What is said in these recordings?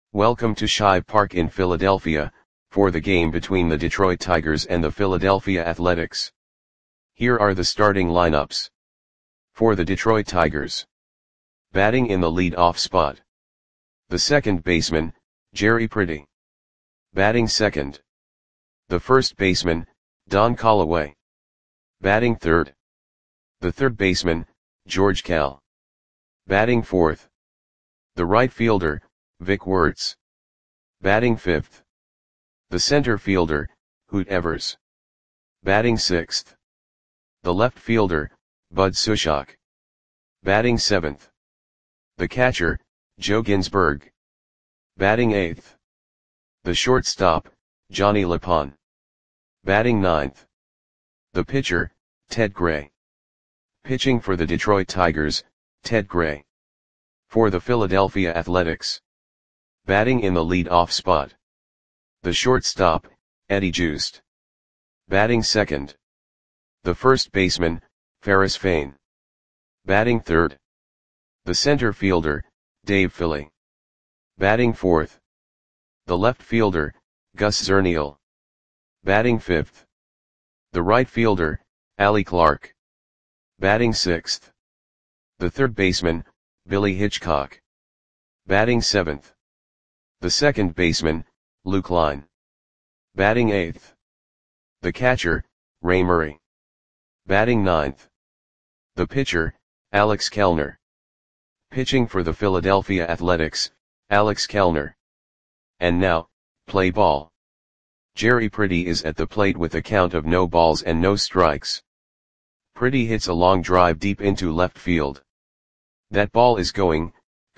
Welcome to Shive Park in Philadelphia, for the game between the Detroit Tigers and the Philadelphia Athletics. Here are the starting lineups. For the Detroit Tigers. Batting in the lead-off spot. The second baseman, Jerry Priddy. Batting second. The first baseman, Don Callaway. Batting third. The third baseman, George Kell. Batting fourth. The right fielder, Vic Wertz. Batting fifth. The center fielder, Hoot Evers. Batting sixth. The left fielder, Bud Sushok. Batting seventh. The catcher, Joe Ginsberg. Batting eighth. The shortstop, Johnny Lapon. Batting ninth. The pitcher, Ted Gray. Pitching for the Detroit Tigers, Ted Gray. For the Philadelphia Athletics. Batting in the lead-off spot. The shortstop, Eddie Joost. Batting second. The first baseman, Ferris Fain. Batting third. The center fielder, Dave Philly. Batting fourth. The left fielder, Gus Zernial. Batting fifth. The right fielder, Allie Clark. Batting sixth. The third baseman, Billy Hitchcock. Batting seventh. The second baseman, Luke Line. Batting eighth. The catcher, Ray Murray. Batting ninth. The pitcher, Alex Kellner. Pitching for the Philadelphia Athletics, Alex Kellner. And now, play ball. Jerry Priddy is at the plate with a count of no balls and no strikes. Priddy hits a long drive deep into left field. That ball is gone.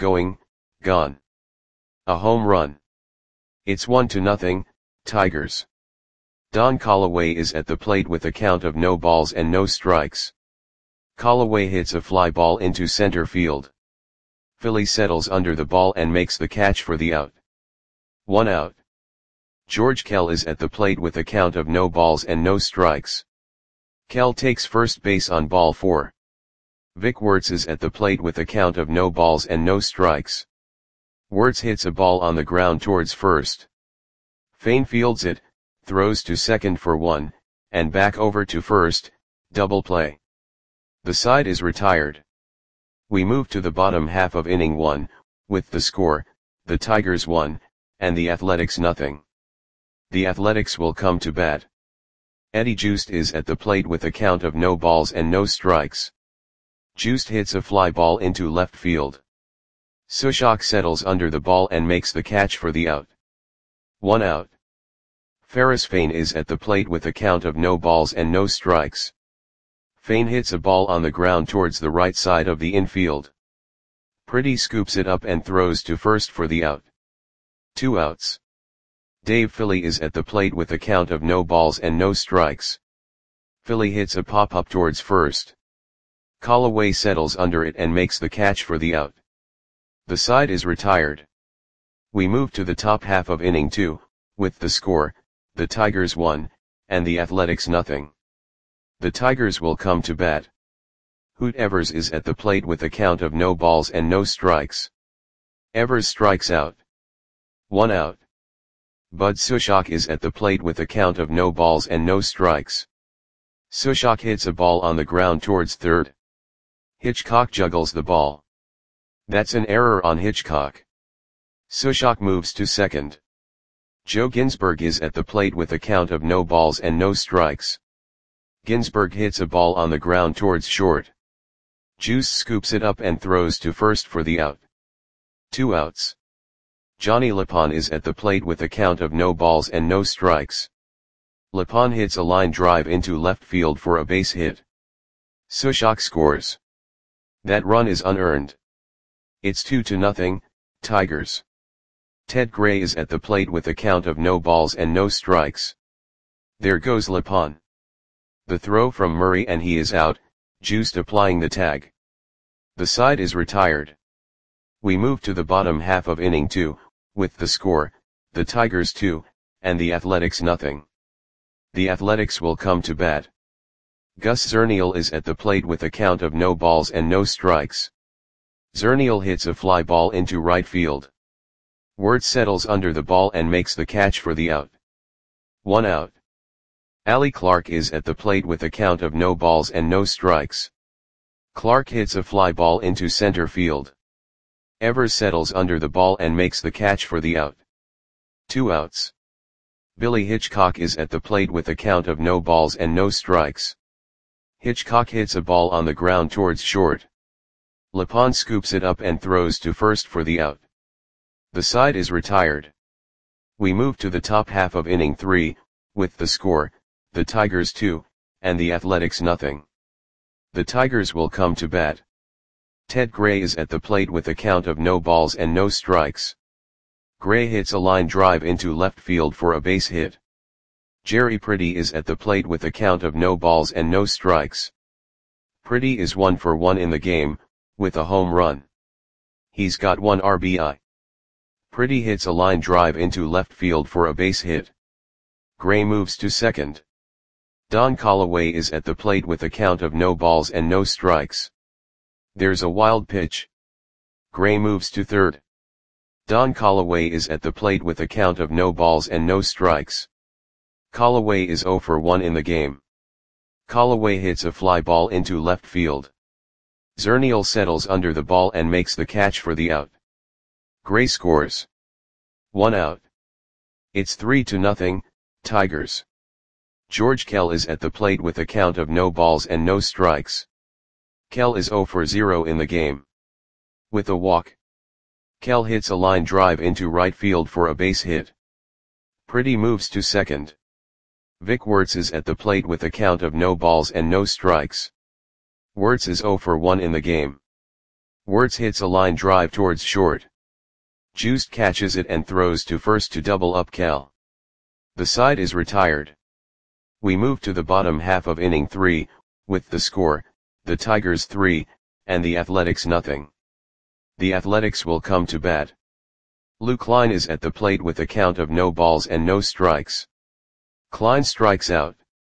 A home run. It's 1-0, Tigers. Don Callaway is at the plate with a count of no balls and no strikes. Callaway hits a fly ball into center field. Philly settles under the ball and makes the catch for the out. 1 out. George Kell is at the plate with a count of no balls and no strikes. Kell takes first base on ball 4. Vic Wertz is at the plate with a count of no balls and no strikes. Wertz hits a ball on the ground towards first. Fain fields it, throws to second for 1, and back over to first, double play. The side is retired. We move to the bottom half of inning 1, with the score, the Tigers 1, and the Athletics 0. The Athletics will come to bat. Eddie Joost is at the plate with a count of no balls and no strikes. Joost hits a fly ball into left field. Sushok settles under the ball and makes the catch for the out. 1 out. Ferris Fain is at the plate with a count of no balls and no strikes. Fain hits a ball on the ground towards the right side of the infield. Priddy scoops it up and throws to first for the out. 2 outs. Dave Philly is at the plate with a count of no balls and no strikes. Philly hits a pop-up towards first. Callaway settles under it and makes the catch for the out. The side is retired. We move to the top half of inning 2, with the score, the Tigers 1, and the Athletics 0. The Tigers will come to bat. Hoot Evers is at the plate with a count of no balls and no strikes. Evers strikes out. 1 out. Bud Sushok is at the plate with a count of no balls and no strikes. Sushok hits a ball on the ground towards third. Hitchcock juggles the ball. That's an error on Hitchcock. Sushok moves to second. Joe Ginsberg is at the plate with a count of no balls and no strikes. Ginsberg hits a ball on the ground towards short. Joost scoops it up and throws to first for the out. 2 outs. Johnny Lapon is at the plate with a count of no balls and no strikes. Lapon hits a line drive into left field for a base hit. Sushok scores. That run is unearned. It's 2-0, Tigers. Ted Gray is at the plate with a count of no balls and no strikes. There goes Lapon. The throw from Murray and he is out, Joost applying the tag. The side is retired. We move to the bottom half of inning 2, with the score, the Tigers 2, and the Athletics 0. The Athletics will come to bat. Gus Zernial is at the plate with a count of no balls and no strikes. Zernial hits a fly ball into right field. Wertz settles under the ball and makes the catch for the out. 1 out. Ali Clark is at the plate with a count of no balls and no strikes. Clark hits a fly ball into center field. Evers settles under the ball and makes the catch for the out. 2 outs. Billy Hitchcock is at the plate with a count of no balls and no strikes. Hitchcock hits a ball on the ground towards short. Lepond scoops it up and throws to first for the out. The side is retired. We move to the top half of inning 3, with the score, the Tigers 2, and the Athletics nothing. The Tigers will come to bat. Ted Gray is at the plate with a count of no balls and no strikes. Gray hits a line drive into left field for a base hit. Jerry Pretty is at the plate with a count of no balls and no strikes. Pretty is 1 for 1 in the game, with a home run. He's got 1 RBI. Pretty hits a line drive into left field for a base hit. Gray moves to second. Don Callaway is at the plate with a count of no balls and no strikes. There's a wild pitch. Gray moves to third. Don Callaway is at the plate with a count of no balls and no strikes. Callaway is 0 for 1 in the game. Callaway hits a fly ball into left field. Zernial settles under the ball and makes the catch for the out. Gray scores. 1 out. It's 3-0, Tigers. George Kell is at the plate with a count of no balls and no strikes. Kell is 0 for 0 in the game. With a walk. Kell hits a line drive into right field for a base hit. Pretty moves to second. Vic Wertz is at the plate with a count of no balls and no strikes. Wertz is 0 for 1 in the game. Wertz hits a line drive towards short. Juiced catches it and throws to first to double up Kell. The side is retired. We move to the bottom half of inning 3, with the score, the Tigers 3, and the Athletics nothing. The Athletics will come to bat. Lou Klein is at the plate with a count of no balls and no strikes. Klein strikes out.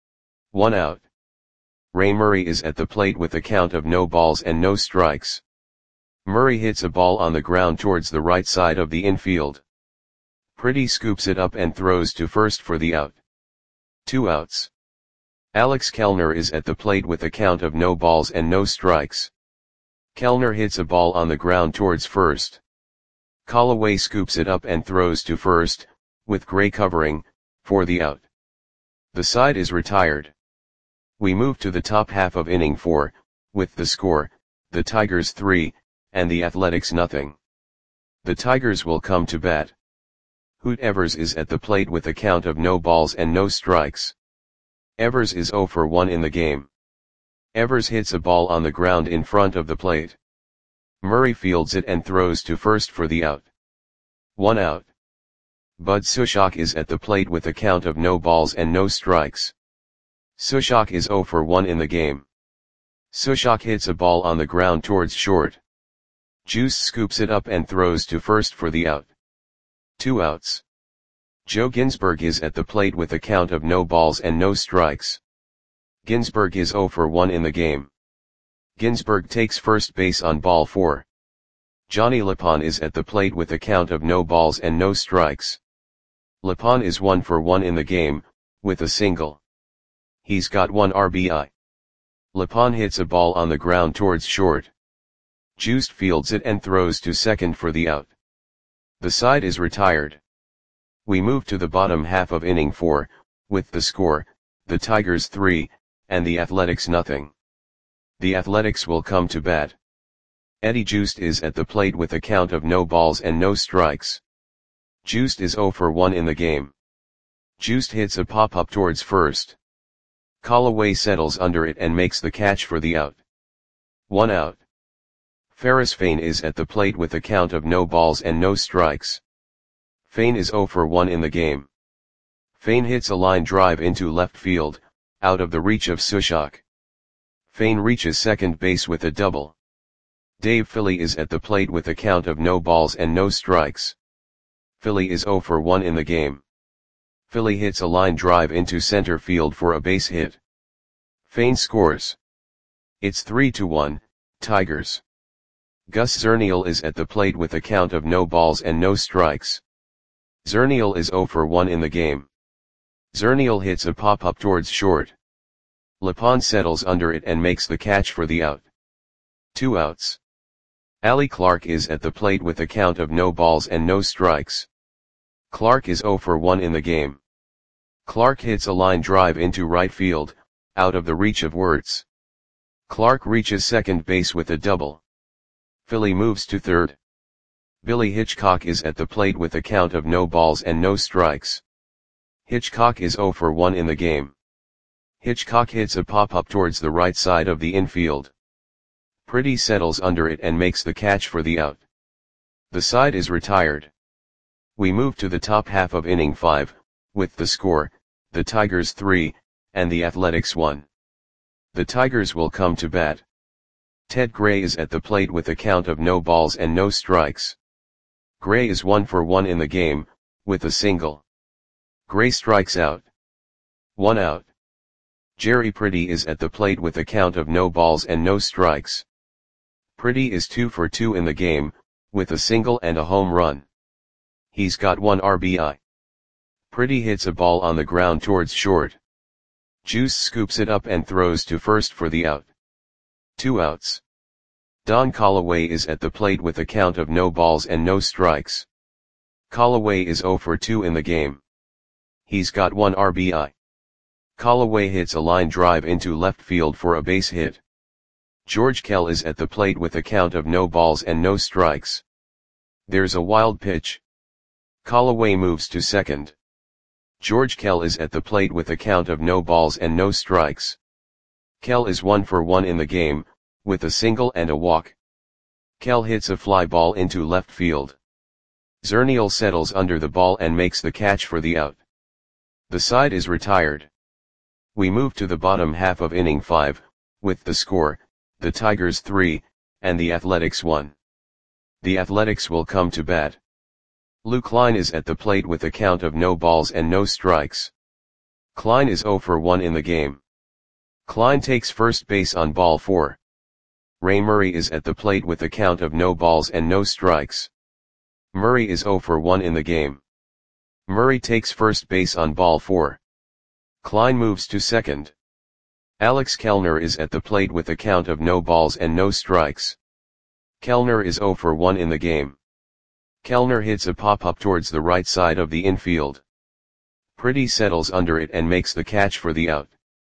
1 out. Ray Murray is at the plate with a count of no balls and no strikes. Murray hits a ball on the ground towards the right side of the infield. Pretty scoops it up and throws to first for the out. 2 outs. Alex Kellner is at the plate with a count of no balls and no strikes. Kellner hits a ball on the ground towards first. Callaway scoops it up and throws to first, with Gray covering, for the out. The side is retired. We move to the top half of inning 4, with the score, the Tigers 3, and the Athletics nothing. The Tigers will come to bat. Hoot Evers is at the plate with a count of no balls and no strikes. Evers is 0 for 1 in the game. Evers hits a ball on the ground in front of the plate. Murray fields it and throws to first for the out. 1 out. Bud Sushok is at the plate with a count of no balls and no strikes. Sushok is 0 for 1 in the game. Sushok hits a ball on the ground towards short. Juice scoops it up and throws to first for the out. 2 outs. Joe Ginsberg is at the plate with a count of no balls and no strikes. Ginsberg is 0 for 1 in the game. Ginsberg takes first base on ball 4. Johnny Lepond is at the plate with a count of no balls and no strikes. Lepond is 1 for 1 in the game, with a single. He's got 1 RBI. Lepond hits a ball on the ground towards short. Juiced fields it and throws to second for the out. The side is retired. We move to the bottom half of inning 4, with the score, the Tigers 3, and the Athletics nothing. The Athletics will come to bat. Eddie Juiced is at the plate with a count of no balls and no strikes. Juiced is 0 for 1 in the game. Juiced hits a pop-up towards first. Callaway settles under it and makes the catch for the out. 1 out. Ferris Fain is at the plate with a count of no balls and no strikes. Fain is 0 for 1 in the game. Fain hits a line drive into left field, out of the reach of Sushok. Fain reaches second base with a double. Dave Philly is at the plate with a count of no balls and no strikes. Philly is 0 for 1 in the game. Philly hits a line drive into center field for a base hit. Fain scores. It's 3-1, Tigers. Gus Zernial is at the plate with a count of no balls and no strikes. Zernial is 0 for 1 in the game. Zernial hits a pop-up towards short. Lepon settles under it and makes the catch for the out. 2 outs. Ali Clark is at the plate with a count of no balls and no strikes. Clark is 0 for 1 in the game. Clark hits a line drive into right field, out of the reach of Wirtz. Clark reaches second base with a double. Philly moves to third. Billy Hitchcock is at the plate with a count of no balls and no strikes. Hitchcock is 0 for 1 in the game. Hitchcock hits a pop-up towards the right side of the infield. Pretty settles under it and makes the catch for the out. The side is retired. We move to the top half of inning 5, with the score, the Tigers 3, and the Athletics 1. The Tigers will come to bat. Ted Gray is at the plate with a count of no balls and no strikes. Gray is 1 for 1 in the game, with a single. Gray strikes out. 1 out. Jerry Pretty is at the plate with a count of no balls and no strikes. Pretty is 2 for 2 in the game, with a single and a home run. He's got 1 RBI. Pretty hits a ball on the ground towards short. Juice scoops it up and throws to first for the out. 2 outs. Don Callaway is at the plate with a count of no balls and no strikes. Callaway is 0 for 2 in the game. He's got 1 RBI. Callaway hits a line drive into left field for a base hit. George Kell is at the plate with a count of no balls and no strikes. There's a wild pitch. Callaway moves to second. George Kell is at the plate with a count of no balls and no strikes. Kell is 1 for 1 in the game, with a single and a walk. Kell hits a fly ball into left field. Zernial settles under the ball and makes the catch for the out. The side is retired. We move to the bottom half of inning 5, with the score, the Tigers 3, and the Athletics 1. The Athletics will come to bat. Lou Klein is at the plate with a count of no balls and no strikes. Klein is 0 for 1 in the game. Klein takes first base on ball 4. Ray Murray is at the plate with a count of no balls and no strikes. Murray is 0 for 1 in the game. Murray takes first base on ball 4. Klein moves to second. Alex Kellner is at the plate with a count of no balls and no strikes. Kellner is 0 for 1 in the game. Kellner hits a pop-up towards the right side of the infield. Pretty settles under it and makes the catch for the out.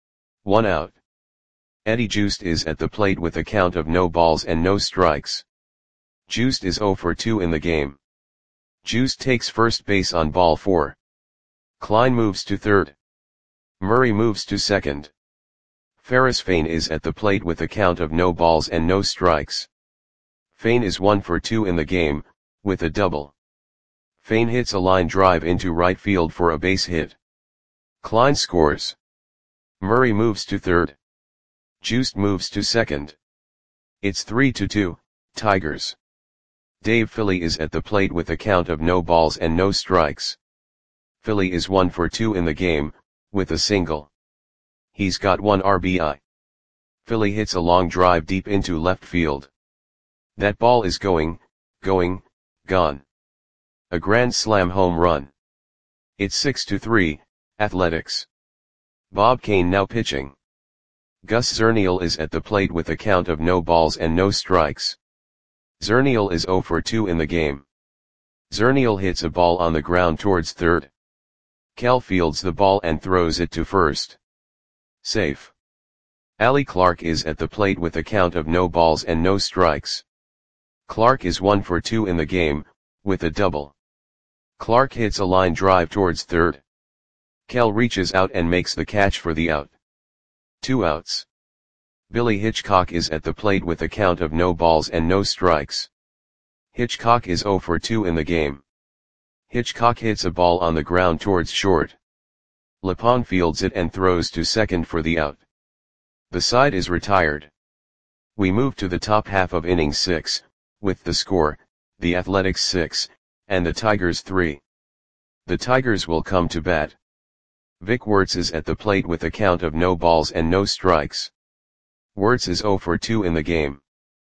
1 out. Eddie Joost is at the plate with a count of no balls and no strikes. Joost is 0 for 2 in the game. Joost takes first base on ball 4. Klein moves to third. Murray moves to second. Ferris Fain is at the plate with a count of no balls and no strikes. Fain is 1 for 2 in the game, with a double. Fain hits a line drive into right field for a base hit. Klein scores. Murray moves to third. Joost moves to second. It's 3-2, Tigers. Dave Philly is at the plate with a count of no balls and no strikes. Philly is 1 for 2 in the game, with a single. He's got 1 RBI. Philly hits a long drive deep into left field. That ball is going, gone. A grand slam home run. It's 6-3, Athletics. Bob Kane now pitching. Gus Zernial is at the plate with a count of no balls and no strikes. Zernial is 0 for 2 in the game. Zernial hits a ball on the ground towards third. Kell fields the ball and throws it to first. Safe. Ali Clark is at the plate with a count of no balls and no strikes. Clark is 1 for 2 in the game, with a double. Clark hits a line drive towards third. Kell reaches out and makes the catch for the out. 2 outs. Billy Hitchcock is at the plate with a count of no balls and no strikes. Hitchcock is 0 for 2 in the game. Hitchcock hits a ball on the ground towards short. Lepon fields it and throws to second for the out. The side is retired. We move to the top half of inning 6, with the score, the Athletics 6, and the Tigers 3. The Tigers will come to bat. Vic Wirtz is at the plate with a count of no balls and no strikes. Wirtz is 0 for 2 in the game.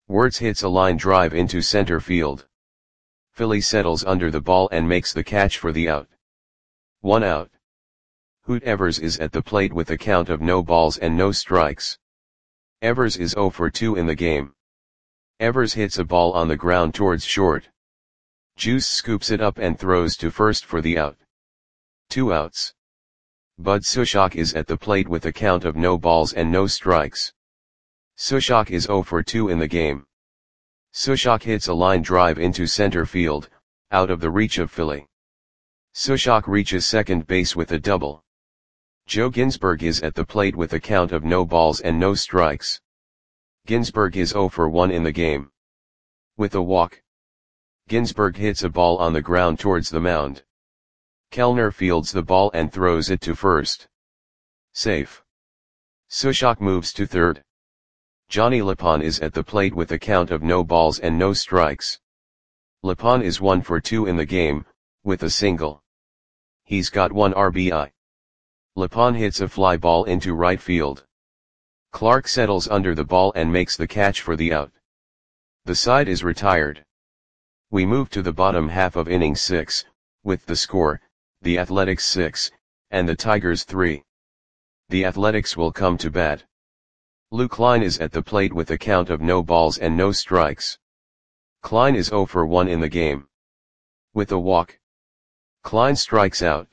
Wertz hits a line drive into center field. Philly settles under the ball and makes the catch for the out. 1 out. Hoot Evers is at the plate with a count of no balls and no strikes. Evers is 0 for 2 in the game. Evers hits a ball on the ground towards short. Juice scoops it up and throws to first for the out. 2 outs. Bud Sushok is at the plate with a count of no balls and no strikes. Sushok is 0 for 2 in the game. Sushok hits a line drive into center field, out of the reach of Philly. Sushok reaches second base with a double. Joe Ginsberg is at the plate with a count of no balls and no strikes. Ginsberg is 0 for 1 in the game. With a walk, Ginsberg hits a ball on the ground towards the mound. Kellner fields the ball and throws it to first. Safe. Sushok moves to third. Johnny Lapon is at the plate with a count of no balls and no strikes. Lapon is 1 for 2 in the game, with a single. He's got 1 RBI. Lapon hits a fly ball into right field. Clark settles under the ball and makes the catch for the out. The side is retired. We move to the bottom half of inning 6, with the score, the Athletics 6, and the Tigers 3. The Athletics will come to bat. Lou Klein is at the plate with a count of no balls and no strikes. Klein is 0 for 1 in the game. With a walk, Klein strikes out.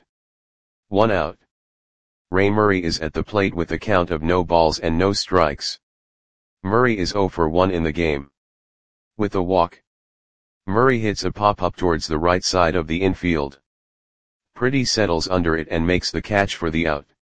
1 out. Ray Murray is at the plate with a count of no balls and no strikes. Murray is 0 for 1 in the game. With a walk, Murray hits a pop-up towards the right side of the infield. Pretty settles under it and makes the catch for the out.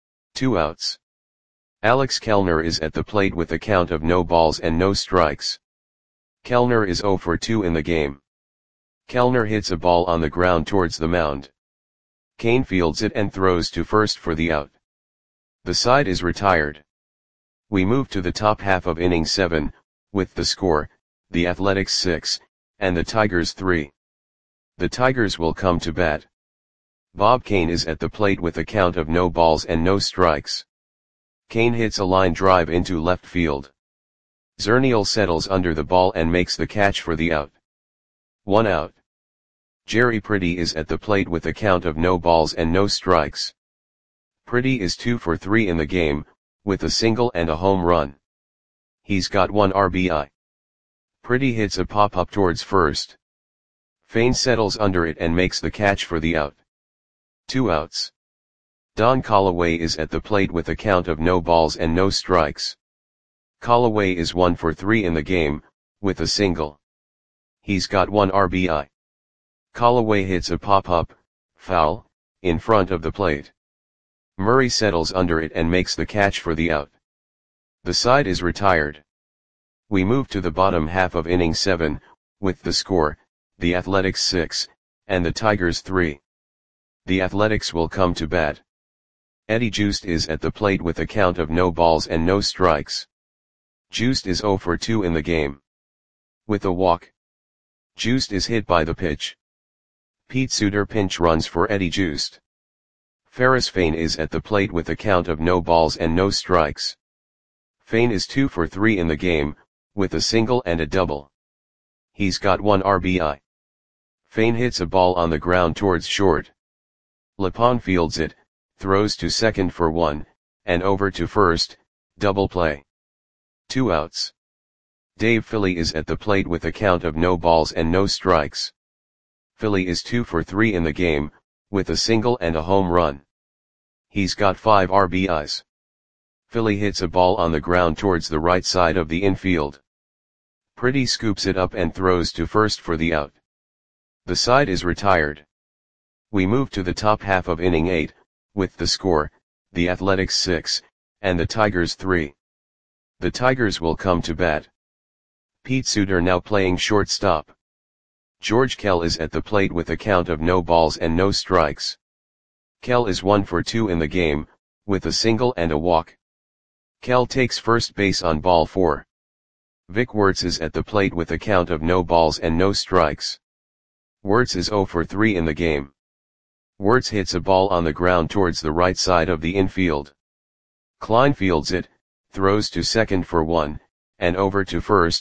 2 outs. Alex Kellner is at the plate with a count of no balls and no strikes. Kellner is 0 for 2 in the game. Kellner hits a ball on the ground towards the mound. Kane fields it and throws to first for the out. The side is retired. We move to the top half of inning 7, with the score, the Athletics 6, and the Tigers 3. The Tigers will come to bat. Bob Kane is at the plate with a count of no balls and no strikes. Kane hits a line drive into left field. Zernial settles under the ball and makes the catch for the out. 1 out. Jerry Pretty is at the plate with a count of no balls and no strikes. Pretty is 2 for 3 in the game, with a single and a home run. He's got 1 RBI. Pretty hits a pop-up towards first. Fane settles under it and makes the catch for the out. 2 outs. Don Callaway is at the plate with a count of no balls and no strikes. Callaway is 1 for 3 in the game, with a single. He's got 1 RBI. Callaway hits a pop-up, foul, in front of the plate. Murray settles under it and makes the catch for the out. The side is retired. We move to the bottom half of inning 7, with the score, the Athletics 6, and the Tigers 3. The Athletics will come to bat. Eddie Joost is at the plate with a count of no balls and no strikes. Joost is 0 for 2 in the game. With a walk, Joost is hit by the pitch. Pete Suter pinch runs for Eddie Joost. Ferris Fane is at the plate with a count of no balls and no strikes. Fane is 2 for 3 in the game, with a single and a double. He's got 1 RBI. Fane hits a ball on the ground towards short. Lapon fields it, throws to second for 1, and over to first, double play. 2 outs. Dave Philly is at the plate with a count of no balls and no strikes. Philly is 2 for 3 in the game, with a single and a home run. He's got 5 RBIs. Philly hits a ball on the ground towards the right side of the infield. Pretty scoops it up and throws to first for the out. The side is retired. We move to the top half of inning 8, with the score, the Athletics 6, and the Tigers 3. The Tigers will come to bat. Pete Suter now playing shortstop. George Kell is at the plate with a count of no balls and no strikes. Kell is 1 for 2 in the game, with a single and a walk. Kell takes first base on ball 4. Vic Wertz is at the plate with a count of no balls and no strikes. Wertz is 0 for 3 in the game. Wertz hits a ball on the ground towards the right side of the infield. Klein fields it, throws to second for 1, and over to first,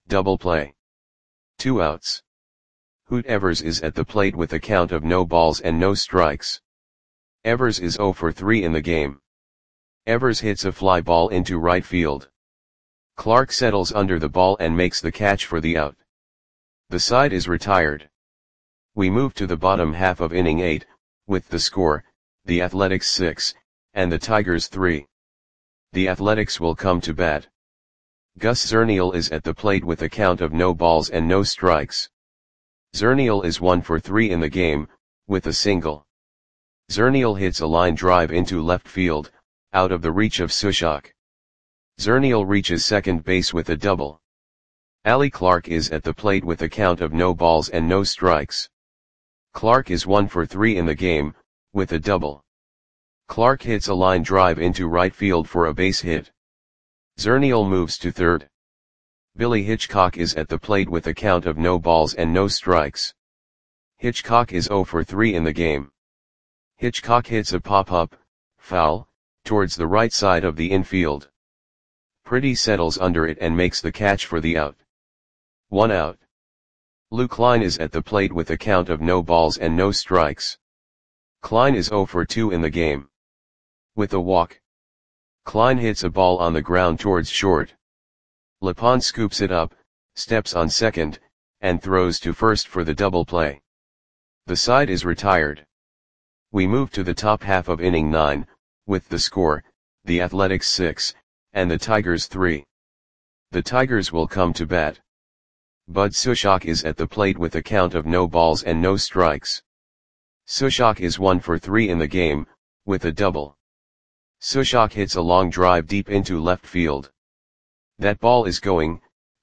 Double play. 2 outs. Hoot Evers is at the plate with a count of no balls and no strikes. Evers is 0 for 3 in the game. Evers hits a fly ball into right field. Clark settles under the ball and makes the catch for the out. The side is retired. We move to the bottom half of inning 8, with the score, the Athletics 6, and the Tigers 3. The Athletics will come to bat. Gus Zernial is at the plate with a count of no balls and no strikes. Zernial is 1 for 3 in the game, with a single. Zernial hits a line drive into left field, out of the reach of Sushok. Zernial reaches second base with a double. Ali Clark is at the plate with a count of no balls and no strikes. Clark is 1 for 3 in the game, with a double. Clark hits a line drive into right field for a base hit. Zernial moves to third. Billy Hitchcock is at the plate with a count of no balls and no strikes. Hitchcock is 0 for 3 in the game. Hitchcock hits a pop-up, foul, towards the right side of the infield. Pretty settles under it and makes the catch for the out. 1 out. Lou Klein is at the plate with a count of no balls and no strikes. Klein is 0 for 2 in the game. With a walk. Klein hits a ball on the ground towards short. Lepon scoops it up, steps on second, and throws to first for the double play. The side is retired. We move to the top half of inning 9, with the score, the Athletics 6, and the Tigers 3. The Tigers will come to bat. Bud Sushok is at the plate with a count of no balls and no strikes. Sushok is 1 for 3 in the game, with a double. Sushok hits a long drive deep into left field. That ball is gone.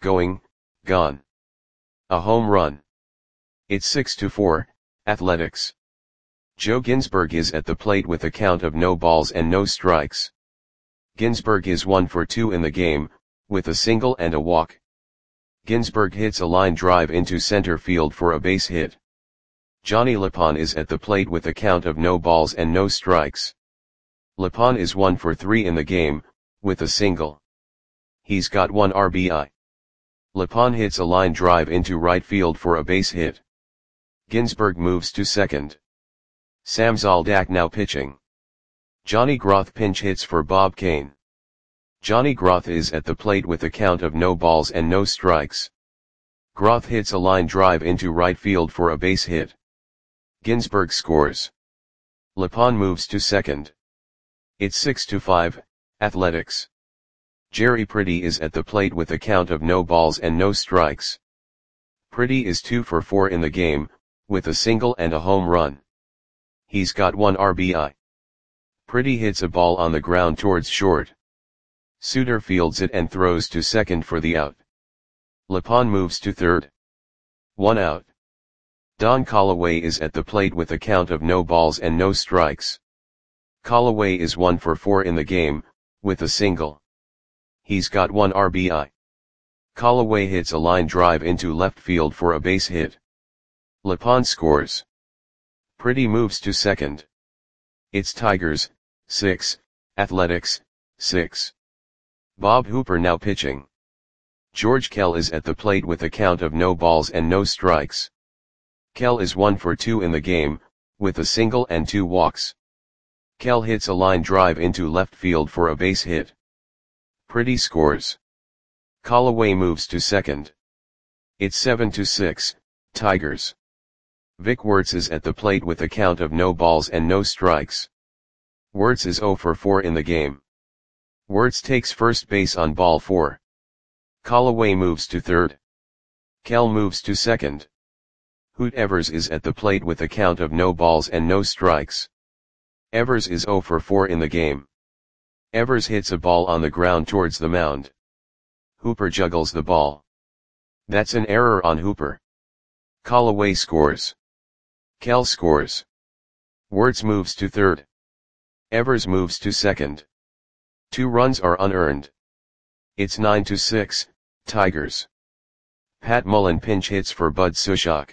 A home run. It's 6-4, Athletics. Joe Ginsberg is at the plate with a count of no balls and no strikes. Ginsberg is 1 for 2 in the game, with a single and a walk. Ginsberg hits a line drive into center field for a base hit. Johnny Lepon is at the plate with a count of no balls and no strikes. Lepon is 1 for 3 in the game, with a single. He's got 1 RBI. Lepon hits a line drive into right field for a base hit. Ginsberg moves to second. Sam Zoldak now pitching. Johnny Groth pinch hits for Bob Kane. Johnny Groth is at the plate with a count of no balls and no strikes. Groth hits a line drive into right field for a base hit. Ginsberg scores. Lepon moves to second. It's 6-5, Athletics. Jerry Pretty is at the plate with a count of no balls and no strikes. Pretty is 2 for 4 in the game, with a single and a home run. He's got 1 RBI. Pretty hits a ball on the ground towards short. Suter fields it and throws to second for the out. Lepon moves to third. 1 out. Don Callaway is at the plate with a count of no balls and no strikes. Callaway is 1 for 4 in the game, with a single. He's got 1 RBI. Callaway hits a line drive into left field for a base hit. Lepon scores. Pretty moves to second. It's Tigers, 6, Athletics, 6. Bob Hooper now pitching. George Kell is at the plate with a count of no balls and no strikes. Kell is 1 for 2 in the game, with a single and 2 walks. Kell hits a line drive into left field for a base hit. Pretty scores. Callaway moves to second. It's 7-6, Tigers. Vic Wertz is at the plate with a count of no balls and no strikes. Wertz is 0 for 4 in the game. Wertz takes first base on ball 4. Callaway moves to third. Kell moves to second. Hoot Evers is at the plate with a count of no balls and no strikes. Evers is 0 for 4 in the game. Evers hits a ball on the ground towards the mound. Hooper juggles the ball. That's an error on Hooper. Callaway scores. Kell scores. Wertz moves to third. Evers moves to second. 2 runs are unearned. It's 9-6, Tigers. Pat Mullen pinch hits for Bud Sushok.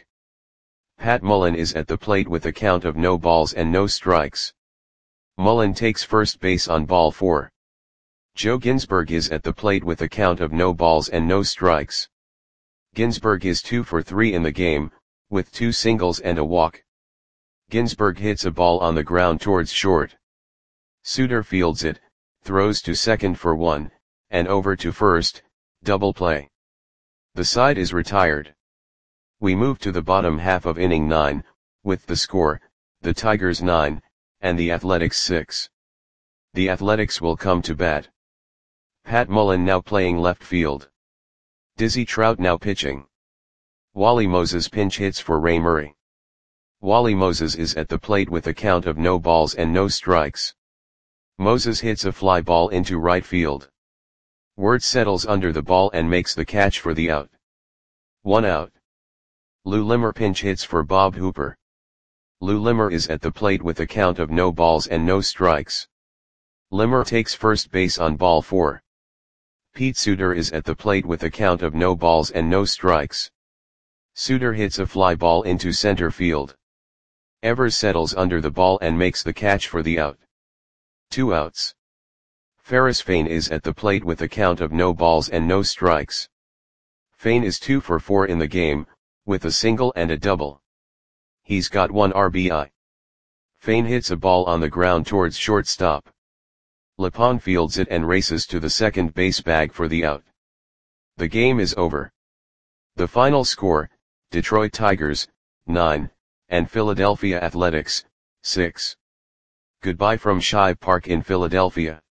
Pat Mullen is at the plate with a count of no balls and no strikes. Mullen takes first base on ball 4. Joe Ginsberg is at the plate with a count of no balls and no strikes. Ginsburg is 2 for 3 in the game, with 2 singles and a walk. Ginsburg hits a ball on the ground towards short. Suter fields it, throws to second for 1, and over to first, double play. The side is retired. We move to the bottom half of inning 9, with the score, the Tigers 9, and the Athletics 6. The Athletics will come to bat. Pat Mullen now playing left field. Dizzy Trout now pitching. Wally Moses pinch hits for Ray Murray. Wally Moses is at the plate with a count of no balls and no strikes. Moses hits a fly ball into right field. Wirtz settles under the ball and makes the catch for the out. 1 out. Lou Limmer pinch hits for Bob Hooper. Lou Limmer is at the plate with a count of no balls and no strikes. Limmer takes first base on ball 4. Pete Suter is at the plate with a count of no balls and no strikes. Suter hits a fly ball into center field. Evers settles under the ball and makes the catch for the out. 2 outs. Ferris Fain is at the plate with a count of no balls and no strikes. Fain is 2 for 4 in the game, with a single and a double. He's got 1 RBI. Fain hits a ball on the ground towards shortstop. Lepond fields it and races to the second base bag for the out. The game is over. The final score, Detroit Tigers, 9, and Philadelphia Athletics, 6. Goodbye from Shibe Park in Philadelphia.